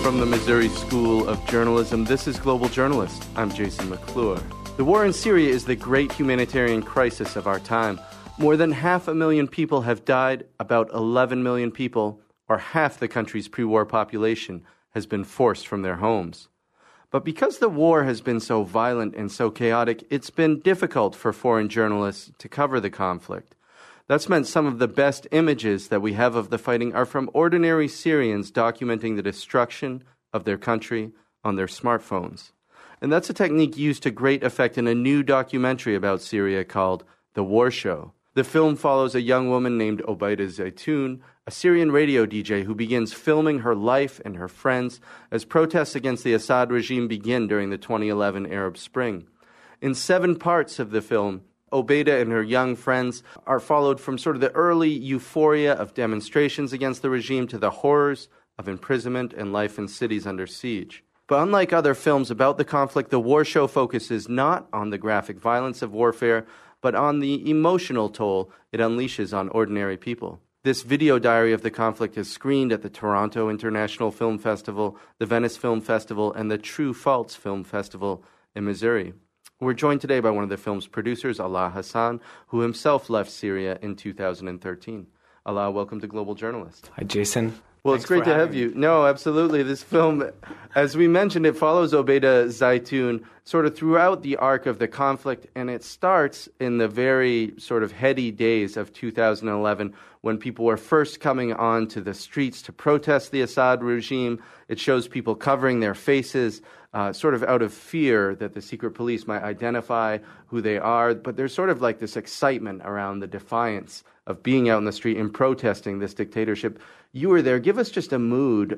From the Missouri School of Journalism, this is Global Journalist. I'm Jason McClure. The war in Syria is the great humanitarian crisis of our time. More than 500,000 people have died. About 11 million people, or half the country's pre-war population, has been forced from their homes. But because the war has been so violent and so chaotic, it's been difficult for foreign journalists to cover the conflict. That's meant some of the best images that we have of the fighting are from ordinary Syrians documenting the destruction of their country on their smartphones. And that's a technique used to great effect in a new documentary about Syria called The War Show. The film follows a young woman named Obaida Zaytoun, a Syrian radio DJ who begins filming her life and her friends as protests against the Assad regime begin during the 2011 Arab Spring. In 7 parts of the film, Obaida and her young friends are followed from sort of the early euphoria of demonstrations against the regime to the horrors of imprisonment and life in cities under siege. But unlike other films about the conflict, The War Show focuses not on the graphic violence of warfare, but on the emotional toll it unleashes on ordinary people. This video diary of the conflict is screened at the Toronto International Film Festival, the Venice Film Festival, and the True False Film Festival in Missouri. We're joined today by one of the film's producers, Alaa Hassan, who himself left Syria in 2013. Alaa, welcome to Global Journalist. Hi, Jason. Well, it's great to have you. No, absolutely. This film, as we mentioned, it follows Obaida Zaytoun sort of throughout the arc of the conflict, and it starts in the very sort of heady days of 2011 when people were first coming onto the streets to protest the Assad regime. It shows people covering their faces, sort of out of fear that the secret police might identify who they are. But there's sort of like this excitement around the defiance of being out in the street and protesting this dictatorship. You were there. Give us just a mood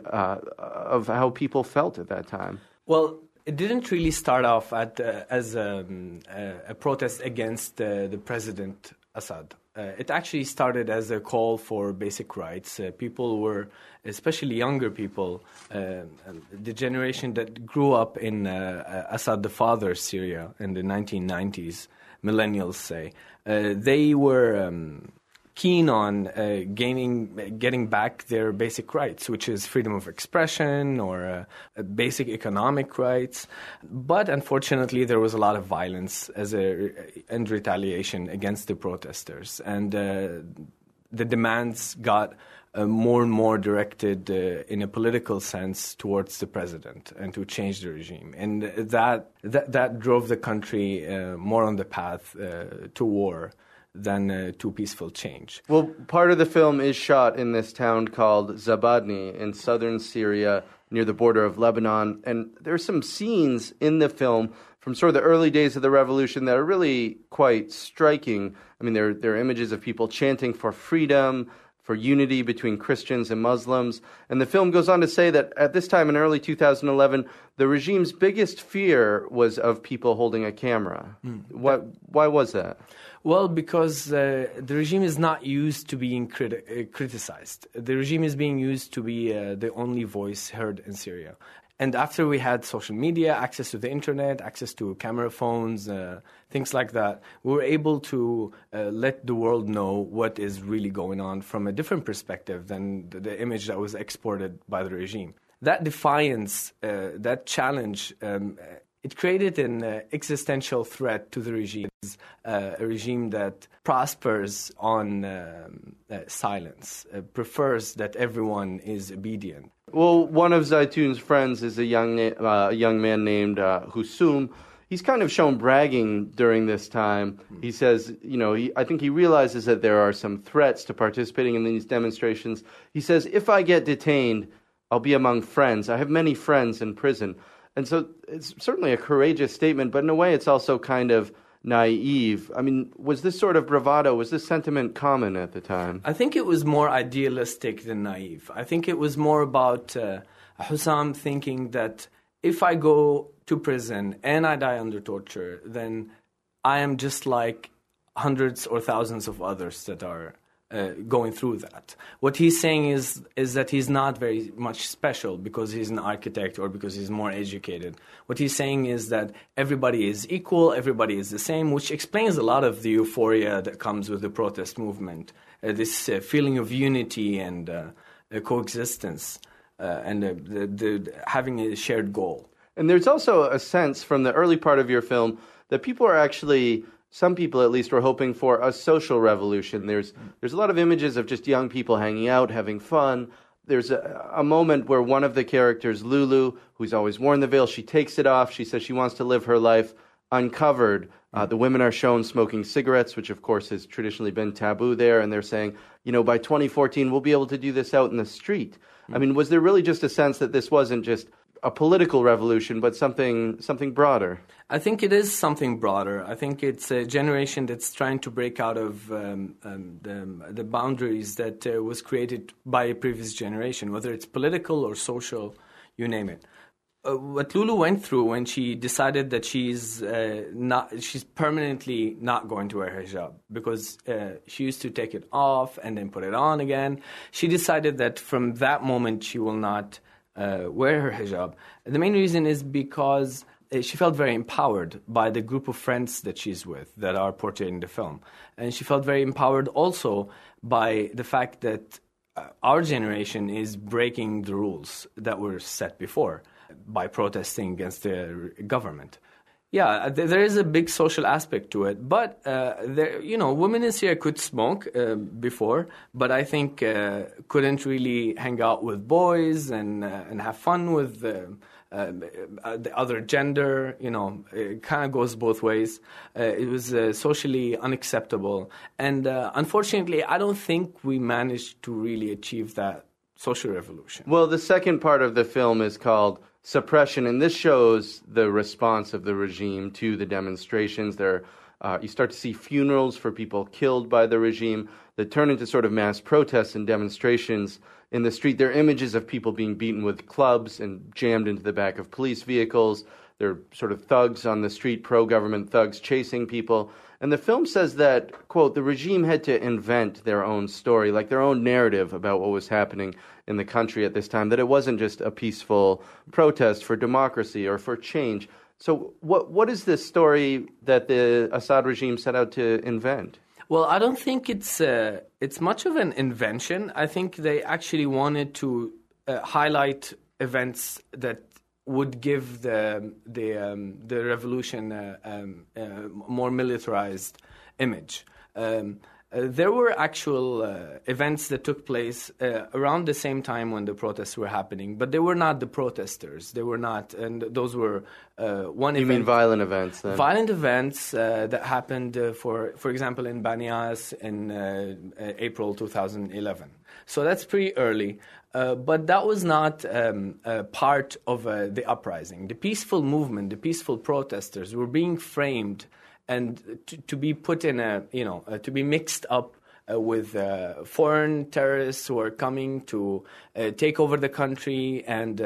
of how people felt at that time. Well, it didn't really start off as a protest against the President Assad. It actually started as a call for basic rights. People were, especially younger people, the generation that grew up in Assad the father's Syria in the 1990s, millennials say, they were keen on getting back their basic rights, which is freedom of expression or basic economic rights. But unfortunately, there was a lot of violence and retaliation against the protesters. And the demands got more and more directed in a political sense towards the president and to change the regime. And that drove the country more on the path to war than to peaceful change. Well, part of the film is shot in this town called Zabadni in southern Syria near the border of Lebanon. And there are some scenes in the film from sort of the early days of the revolution that are really quite striking. I mean, there are images of people chanting for freedom, for unity between Christians and Muslims. And the film goes on to say that at this time in early 2011, the regime's biggest fear was of people holding a camera. Why was that? Well, because the regime is not used to being criticized. The regime is being used to be the only voice heard in Syria. And after we had social media, access to the internet, access to camera phones, things like that, we were able to let the world know what is really going on from a different perspective than the image that was exported by the regime. That defiance, that challenge, it created an existential threat to the regime, a regime that prospers on silence, prefers that everyone is obedient. Well, one of Zaytoun's friends is a young man named Husum. He's kind of shown bragging during this time. He says, I think he realizes that there are some threats to participating in these demonstrations. He says, if I get detained, I'll be among friends. I have many friends in prison. And so it's certainly a courageous statement, but in a way it's also kind of naive. I mean, was this sort of bravado, was this sentiment common at the time? I think it was more idealistic than naive. I think it was more about Hussam thinking that if I go to prison and I die under torture, then I am just like hundreds or thousands of others that are going through that. What he's saying is that he's not very much special because he's an architect or because he's more educated. What he's saying is that everybody is equal, everybody is the same, which explains a lot of the euphoria that comes with the protest movement, this feeling of unity and coexistence. having a shared goal. And there's also a sense from the early part of your film that people are actually, some people at least, were hoping for a social revolution. There's a lot of images of just young people hanging out, having fun. There's a moment where one of the characters, Lulu, who's always worn the veil, she takes it off. She says she wants to live her life uncovered. The women are shown smoking cigarettes, which of course has traditionally been taboo there. And they're saying, by 2014, we'll be able to do this out in the street. I mean, was there really just a sense that this wasn't just a political revolution, but something broader? I think it is something broader. I think it's a generation that's trying to break out of the boundaries that was created by a previous generation, whether it's political or social, you name it. What Lulu went through when she decided that she's permanently not going to wear hijab, because she used to take it off and then put it on again. She decided that from that moment she will not wear her hijab. The main reason is because she felt very empowered by the group of friends that she's with that are portrayed in the film. And she felt very empowered also by the fact that our generation is breaking the rules that were set before by protesting against the government. Yeah, there is a big social aspect to it, but women in Syria could smoke before, but I think couldn't really hang out with boys and have fun with the other gender. It kind of goes both ways. It was socially unacceptable, and unfortunately, I don't think we managed to really achieve that social revolution. Well, the second part of the film is called Suppression, and this shows the response of the regime to the demonstrations. You start to see funerals for people killed by the regime that turn into sort of mass protests and demonstrations in the street. There are images of people being beaten with clubs and jammed into the back of police vehicles. There are sort of thugs on the street, pro-government thugs chasing people. And the film says that, quote, the regime had to invent their own story, like their own narrative about what was happening in the country at this time, that it wasn't just a peaceful protest for democracy or for change. So what is this story that the Assad regime set out to invent? Well, I don't think it's much of an invention. I think they actually wanted to highlight events that would give the revolution a more militarized image. There were actual events that took place around the same time when the protests were happening, but they were not the protesters. They were not, and those were one event. You mean violent events, then? Violent events that happened, for example, in Banias in April 2011. So that's pretty early. But that was not part of the uprising. The peaceful movement, the peaceful protesters were being framed and to be put in to be mixed up with foreign terrorists who are coming to take over the country and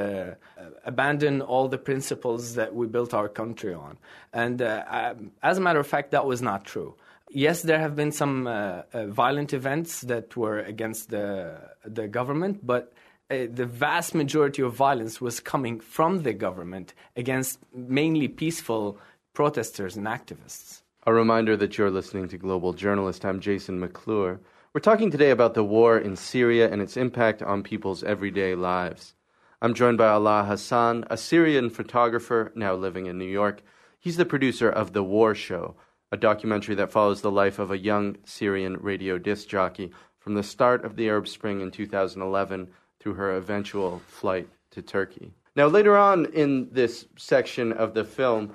abandon all the principles that we built our country on. And as a matter of fact, that was not true. Yes, there have been some violent events that were against the government, but the vast majority of violence was coming from the government against mainly peaceful protesters and activists. A reminder that you're listening to Global Journalist. I'm Jason McClure. We're talking today about the war in Syria and its impact on people's everyday lives. I'm joined by Alaa Hassan, a Syrian photographer now living in New York. He's the producer of The War Show, a documentary that follows the life of a young Syrian radio disc jockey from the start of the Arab Spring in 2011 through her eventual flight to Turkey. Now, later on in this section of the film,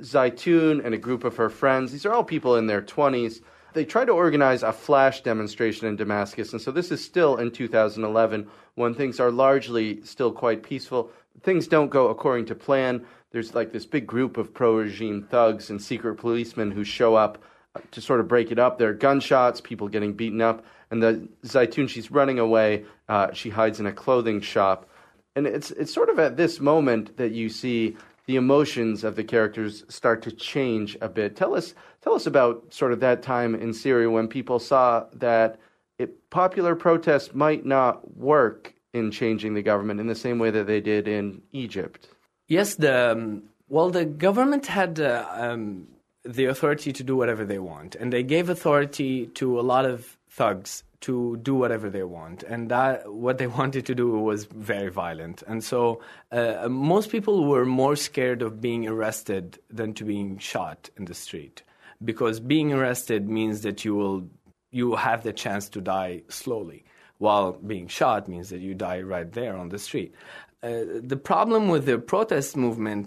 Zaytun and a group of her friends, these are all people in their 20s, they try to organize a flash demonstration in Damascus. And so this is still in 2011 when things are largely still quite peaceful. Things don't go according to plan. There's like this big group of pro-regime thugs and secret policemen who show up to sort of break it up. There are gunshots, people getting beaten up. And the Zaytun, she's running away. She hides in a clothing shop. And it's sort of at this moment that you see the emotions of the characters start to change a bit. Tell us about sort of that time in Syria when people saw that popular protests might not work in changing the government in the same way that they did in Egypt. Yes, the government had the authority to do whatever they want, and they gave authority to a lot of thugs to do whatever they want, and that what they wanted to do was very violent. And so most people were more scared of being arrested than to being shot in the street, because being arrested means that you have the chance to die slowly, while being shot means that you die right there on the street. The problem with the protest movement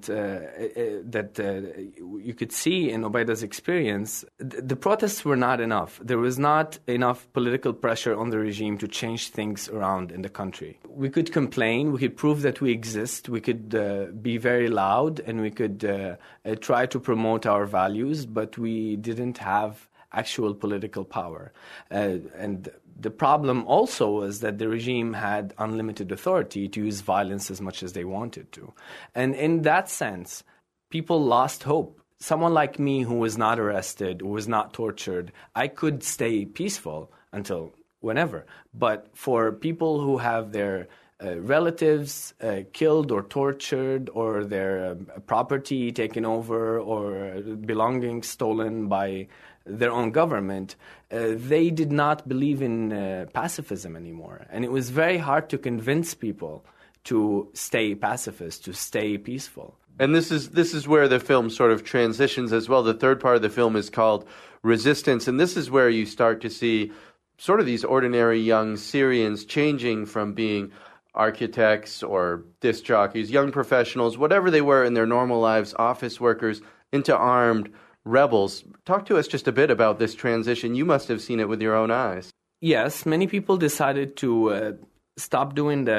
that you could see in Obaida's experience, the protests were not enough. There was not enough political pressure on the regime to change things around in the country. We could complain, we could prove that we exist, we could be very loud, and we could try to promote our values, but we didn't have actual political power. And the problem also was that the regime had unlimited authority to use violence as much as they wanted to. And in that sense, people lost hope. Someone like me who was not arrested, who was not tortured, I could stay peaceful until whenever. But for people who have their relatives killed or tortured, or their property taken over, or belongings stolen by their own government, they did not believe in pacifism anymore. And it was very hard to convince people to stay pacifist, to stay peaceful. And this is where the film sort of transitions as well. The third part of the film is called Resistance, and this is where you start to see sort of these ordinary young Syrians changing from being architects or disc jockeys, young professionals, whatever they were in their normal lives, office workers, into armed rebels. Talk to us just a bit about this transition. You must have seen it with your own eyes. Yes, many people decided to stop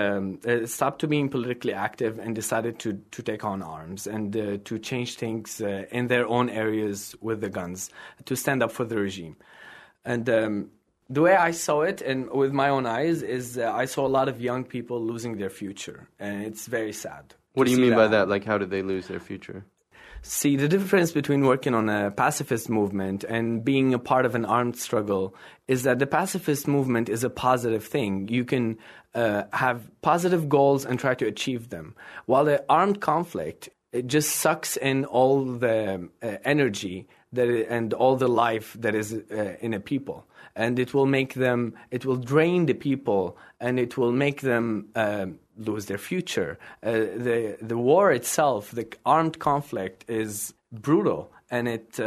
to being politically active and decided to take on arms and to change things in their own areas with the guns, to stand up for the regime. And the way I saw it, and with my own eyes, is I saw a lot of young people losing their future, and it's very sad. What do you mean by that? Like, how did they lose their future? See, the difference between working on a pacifist movement and being a part of an armed struggle is that the pacifist movement is a positive thing. You can have positive goals and try to achieve them. While the armed conflict, it just sucks in all the energy and all the life that is in a people. And it will drain the people, and it will make them lose their future. The war itself, the armed conflict, is brutal, and it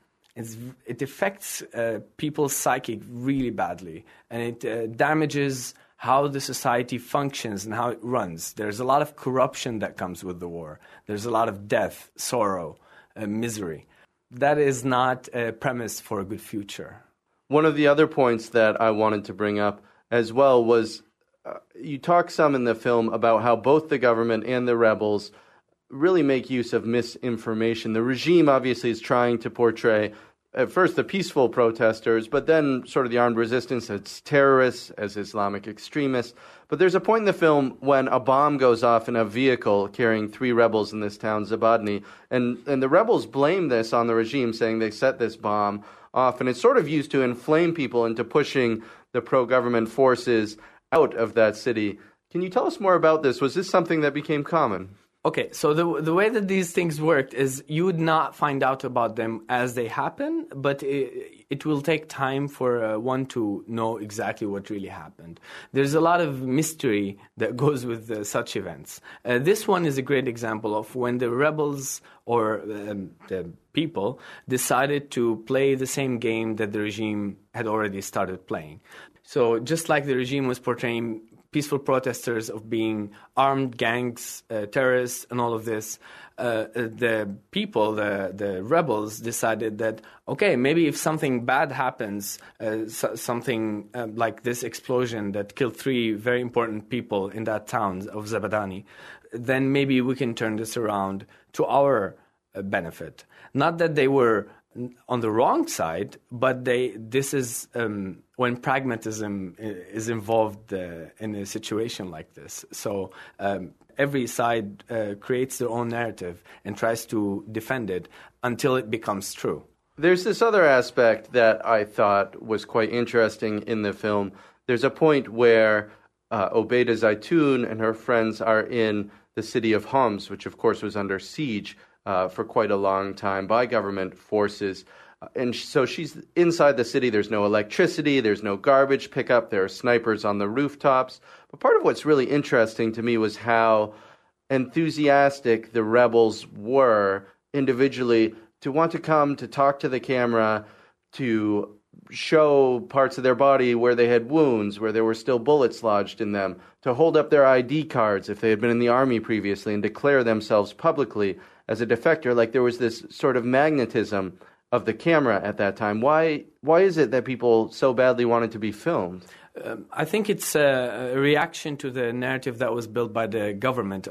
affects people's psyche really badly, and it damages how the society functions and how it runs. There's a lot of corruption that comes with the war. There's a lot of death, sorrow, misery. That is not a premise for a good future. One of the other points that I wanted to bring up as well was you talk some in the film about how both the government and the rebels really make use of misinformation. The regime obviously is trying to portray at first the peaceful protesters, but then sort of the armed resistance as terrorists, as Islamic extremists. But there's a point in the film when a bomb goes off in a vehicle carrying 3 rebels in this town, Zabadni, and the rebels blame this on the regime, saying they set this bomb off, and it's sort of used to inflame people into pushing the pro-government forces out of that city. Can you tell us more about this? Was this something that became common? Okay, so the way that these things worked is you would not find out about them as they happen, but it will take time for one to know exactly what really happened. There's a lot of mystery that goes with such events. This one is a great example of when the rebels or the people decided to play the same game that the regime had already started playing. So just like the regime was portraying peaceful protesters of being armed gangs, terrorists, and all of this, the people, the rebels, decided that, okay, maybe if something bad happens, something like this explosion that killed 3 very important people in that town of Zabadani, then maybe we can turn this around to our benefit. Not that they were on the wrong side, but this is when pragmatism is involved in a situation like this. So every side creates their own narrative and tries to defend it until it becomes true. There's this other aspect that I thought was quite interesting in the film. There's a point where Obaida Zaitoun and her friends are in the city of Homs, which of course was under siege for quite a long time by government forces. And so she's inside the city. There's no electricity. There's no garbage pickup. There are snipers on the rooftops. But part of what's really interesting to me was how enthusiastic the rebels were individually to want to come to talk to the camera, to show parts of their body where they had wounds, where there were still bullets lodged in them, to hold up their ID cards if they had been in the army previously and declare themselves publicly as a defector. Like there was this sort of magnetism of the camera at that time. Why is it that people so badly wanted to be filmed? I think it's a reaction to the narrative that was built by the government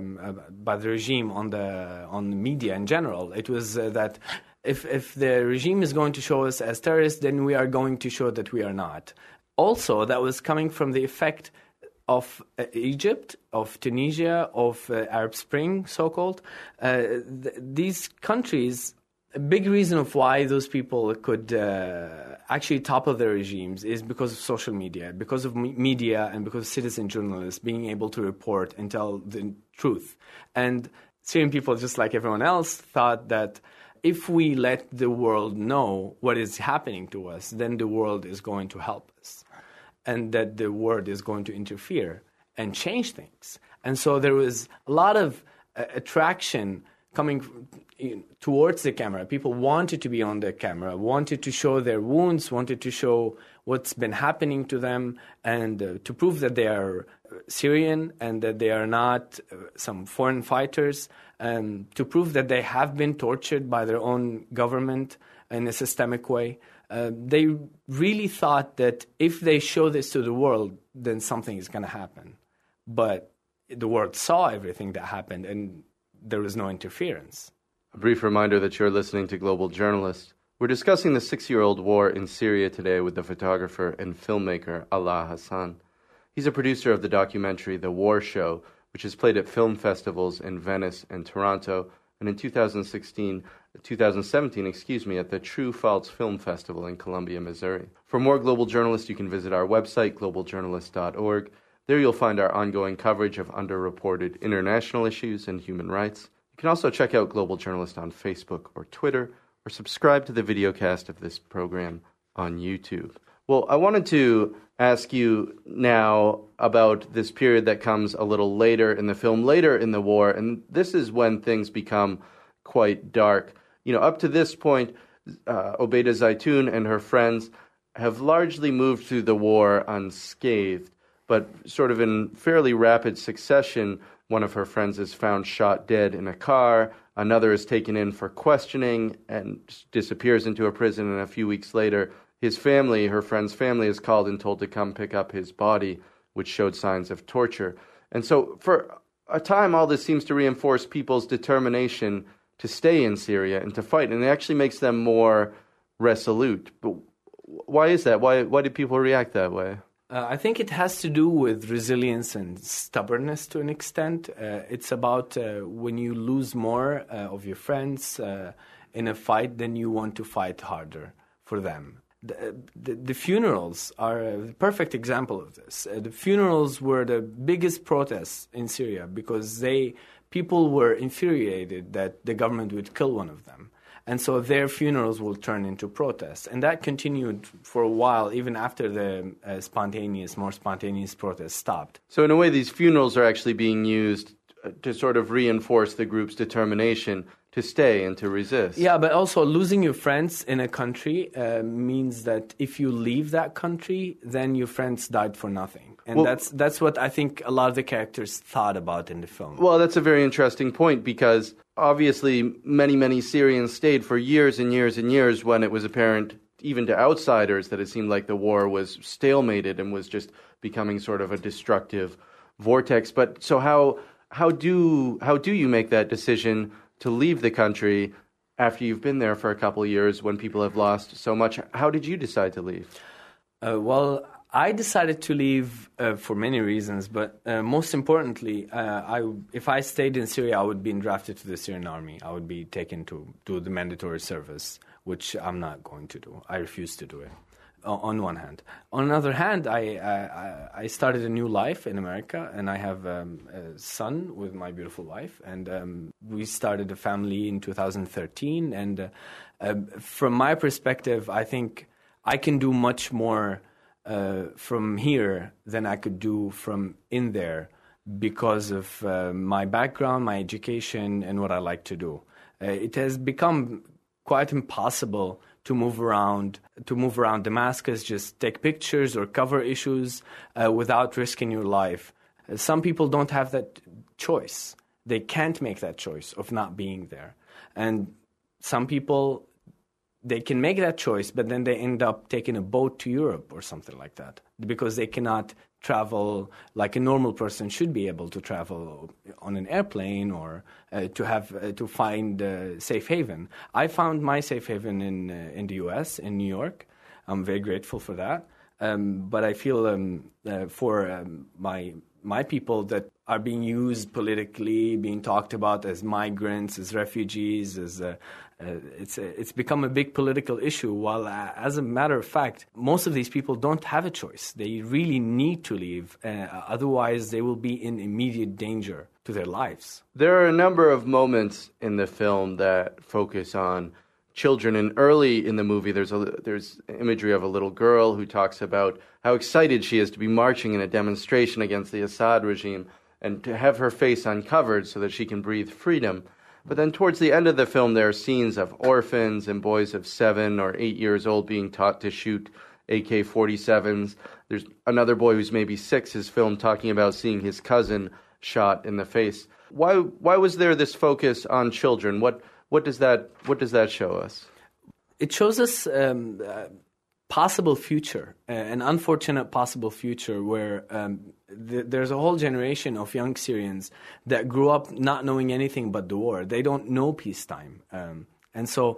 by the regime on the media in general. It was that if the regime is going to show us as terrorists, then we are going to show that we are not. Also, that was coming from the effect of Egypt, of Tunisia, of Arab Spring, so-called. These countries. A big reason of why those people could actually topple their regimes is because of social media, because of media and because of citizen journalists being able to report and tell the truth. And Syrian people, just like everyone else, thought that if we let the world know what is happening to us, then the world is going to help us and that the world is going to interfere and change things. And so there was a lot of attraction coming towards the camera. People wanted to be on the camera, wanted to show their wounds, wanted to show what's been happening to them, and to prove that they are Syrian and that they are not some foreign fighters, and to prove that they have been tortured by their own government in a systemic way. They really thought that if they show this to the world, then something is going to happen. But the world saw everything that happened, and there was no interference. A brief reminder that you're listening to Global Journalist. We're discussing the 6-year-old war in Syria today with the photographer and filmmaker Alaa Hassan. He's a producer of the documentary The War Show, which is played at film festivals in Venice and Toronto, and in 2017, at the True False Film Festival in Columbia, Missouri. For more Global Journalist, you can visit our website, globaljournalist.org. There you'll find our ongoing coverage of underreported international issues and human rights. You can also check out Global Journalist on Facebook or Twitter, or subscribe to the videocast of this program on YouTube. Well, I wanted to ask you now about this period that comes a little later in the film, later in the war, and this is when things become quite dark. You know, up to this point, Obaida Zaitoun and her friends have largely moved through the war unscathed, but sort of in fairly rapid succession, one of her friends is found shot dead in a car, another is taken in for questioning and disappears into a prison, and a few weeks later, his family, her friend's family, is called and told to come pick up his body, which showed signs of torture. And so for a time, all this seems to reinforce people's determination to stay in Syria and to fight, and it actually makes them more resolute. But why is that? Why do people react that way? I think it has to do with resilience and stubbornness to an extent. It's about when you lose more of your friends in a fight, then you want to fight harder for them. The funerals are a perfect example of this. The funerals were the biggest protests in Syria because people were infuriated that the government would kill one of them. And so their funerals will turn into protests. And that continued for a while, even after the more spontaneous protests stopped. So in a way, these funerals are actually being used to sort of reinforce the group's determination to stay and to resist. Yeah, but also losing your friends in a country means that if you leave that country, then your friends died for nothing. And that's what I think a lot of the characters thought about in the film. Well, that's a very interesting point because obviously many Syrians stayed for years and years and years when it was apparent, even to outsiders, that it seemed like the war was stalemated and was just becoming sort of a destructive vortex. But so how do you make that decision to leave the country after you've been there for a couple of years when people have lost so much? How did you decide to leave? Well, I decided to leave for many reasons, but most importantly, if I stayed in Syria, I would be drafted to the Syrian army. I would be taken to do the mandatory service, which I'm not going to do. I refuse to do it. on one hand. On the other hand, I started a new life in America, and I have a son with my beautiful wife, and we started a family in 2013. And from my perspective, I think I can do much more from here than I could do from in there because of my background, my education, and what I like to do. It has become quite impossible to move around Damascus, just take pictures or cover issues without risking your life. Some people don't have that choice. They can't make that choice of not being there. And some people, they can make that choice, but then they end up taking a boat to Europe or something like that because they cannot travel like a normal person should be able to travel on an airplane or to find safe haven. I found my safe haven in the U.S., in New York. I'm very grateful for that. But I feel for my people that are being used politically, being talked about as migrants, as refugees, as it's become a big political issue, while as a matter of fact, most of these people don't have a choice. They really need to leave. Otherwise, they will be in immediate danger to their lives. There are a number of moments in the film that focus on children, and early in the movie there's imagery of a little girl who talks about how excited she is to be marching in a demonstration against the Assad regime and to have her face uncovered so that she can breathe freedom. But then towards the end of the film, there are scenes of orphans and boys of 7 or 8 years old being taught to shoot AK-47s. There's another boy who's maybe 6, his film talking about seeing his cousin shot in the face. Why was there this focus on children? What does that show us? It shows us possible future, an unfortunate possible future where there's a whole generation of young Syrians that grew up not knowing anything but the war. They don't know peacetime. And so,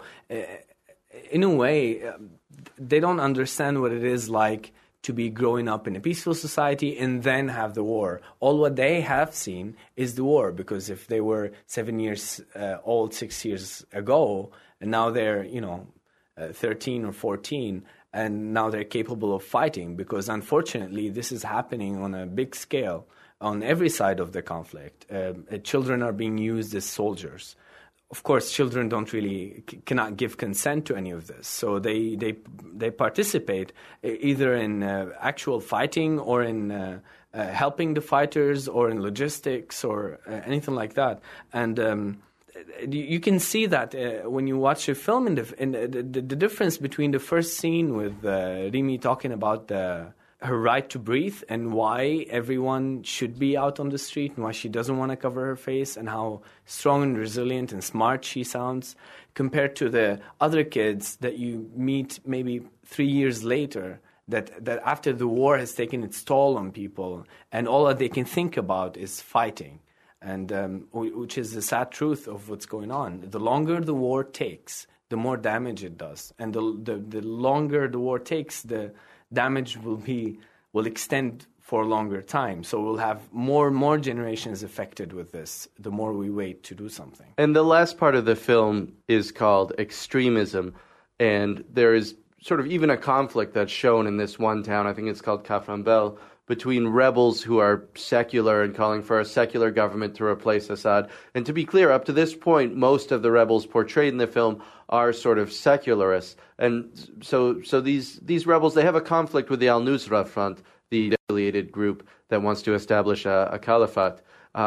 in a way, they don't understand what it is like to be growing up in a peaceful society and then have the war. All what they have seen is the war, because if they were 7 years old 6 years ago, and now they're 13 or 14, and now they're capable of fighting, because unfortunately this is happening on a big scale on every side of the conflict. Children are being used as soldiers. Of course, children cannot give consent to any of this, so they participate either in actual fighting or in helping the fighters or in logistics or anything like that. And you can see that when you watch the film, the difference between the first scene with Rimi talking about her right to breathe and why everyone should be out on the street and why she doesn't want to cover her face and how strong and resilient and smart she sounds, compared to the other kids that you meet maybe 3 years later that after the war has taken its toll on people and all that they can think about is fighting. And which is the sad truth of what's going on. The longer the war takes, the more damage it does. And the longer the war takes, the damage will extend for a longer time. So we'll have more generations affected with this, the more we wait to do something. And the last part of the film is called extremism. And there is sort of even a conflict that's shown in this one town, I think it's called Kafranbel, between rebels who are secular and calling for a secular government to replace Assad. And to be clear, up to this point, most of the rebels portrayed in the film are sort of secularists. And so these rebels, they have a conflict with the Al-Nusra Front, the affiliated group that wants to establish a caliphate.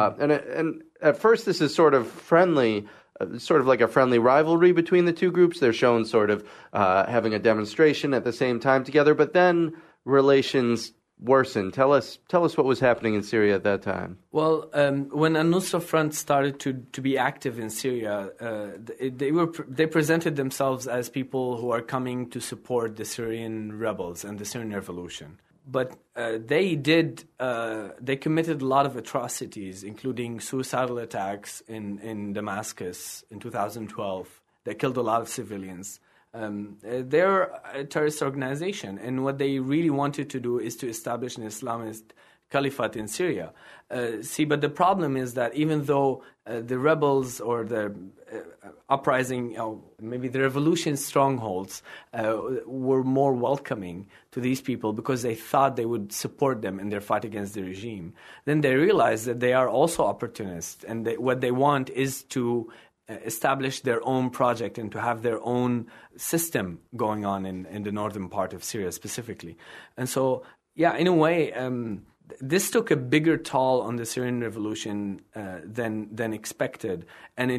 And at first, this is sort of friendly, sort of like a friendly rivalry between the two groups. They're shown sort of having a demonstration at the same time together, but then relations worsen. Tell us what was happening in Syria at that time. Well, when Al-Nusra Front started to be active in Syria, they presented themselves as people who are coming to support the Syrian rebels and the Syrian revolution. But they committed a lot of atrocities, including suicidal attacks in Damascus in 2012 that killed a lot of civilians. They're a terrorist organization, and what they really wanted to do is to establish an Islamist caliphate in Syria. But the problem is that even though the rebels or the uprising, maybe the revolution strongholds were more welcoming to these people because they thought they would support them in their fight against the regime, then they realized that they are also opportunists, and what they want is to establish their own project and to have their own system going on in the northern part of Syria specifically. And so, in a way, this took a bigger toll on the Syrian revolution than expected, and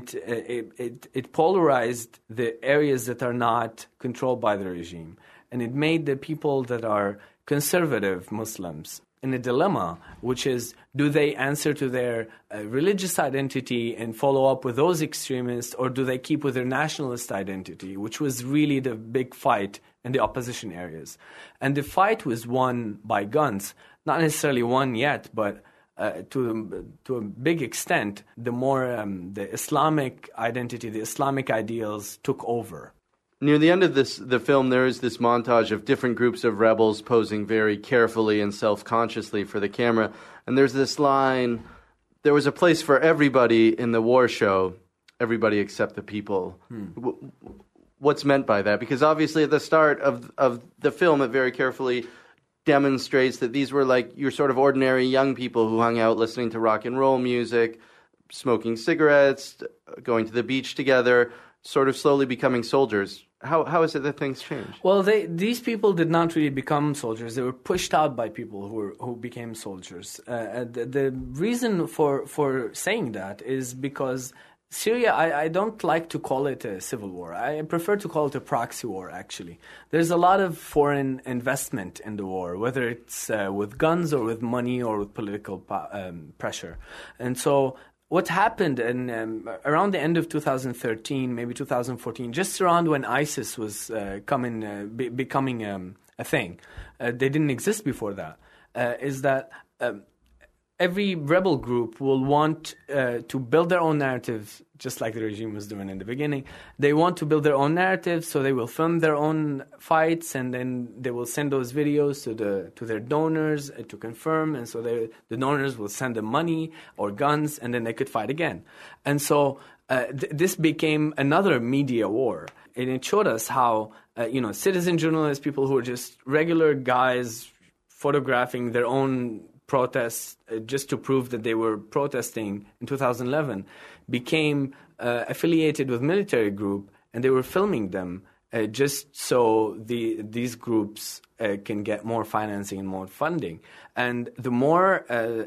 it polarized the areas that are not controlled by the regime, and it made the people that are conservative Muslims in a dilemma, which is, do they answer to their religious identity and follow up with those extremists, or do they keep with their nationalist identity, which was really the big fight in the opposition areas. And the fight was won by guns, not necessarily won yet, but to a big extent, the more the Islamic identity, the Islamic ideals took over. Near the end of the film, there is this montage of different groups of rebels posing very carefully and self-consciously for the camera. And there's this line, there was a place for everybody in the war show, everybody except the people. What's meant by that? Because obviously at the start of the film, it very carefully demonstrates that these were like your sort of ordinary young people who hung out listening to rock and roll music, smoking cigarettes, going to the beach together, sort of slowly becoming soldiers. How is it that things changed? Well, these people did not really become soldiers. They were pushed out by people who became soldiers. The reason for saying that is because Syria, I don't like to call it a civil war. I prefer to call it a proxy war, actually. There's a lot of foreign investment in the war, whether it's with guns or with money or with political pressure. And so what happened around the end of 2013, maybe 2014, just around when ISIS was becoming a thing, they didn't exist before that, is that every rebel group will want to build their own narrative, just like the regime was doing in the beginning. They want to build their own narrative, so they will film their own fights, and then they will send those videos to their donors to confirm, and so the donors will send them money or guns, and then they could fight again. And so this became another media war, and it showed us how citizen journalists, people who are just regular guys photographing their own protests just to prove that they were protesting in 2011, became affiliated with military group, and they were filming them just so these groups can get more financing and more funding. And the more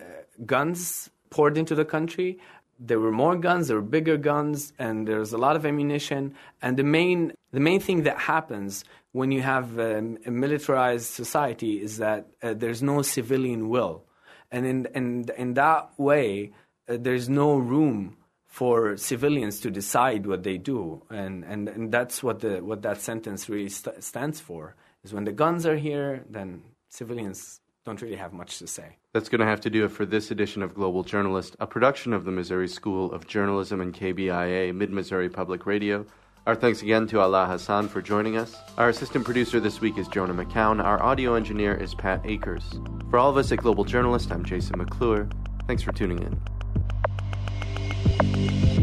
guns poured into the country, there were more guns, there were bigger guns, and there was a lot of ammunition. And the main thing that happens when you have a militarized society is that there's no civilian will. And in that way, there's no room for civilians to decide what they do, and that's what that sentence really stands for. Is when the guns are here, then civilians don't really have much to say. That's going to have to do it for this edition of Global Journalist, a production of the Missouri School of Journalism and KBIA, Mid-Missouri Public Radio. Our thanks again to Alaa Hassan for joining us. Our assistant producer this week is Jonah McCown. Our audio engineer is Pat Akers. For all of us at Global Journalist, I'm Jason McClure. Thanks for tuning in.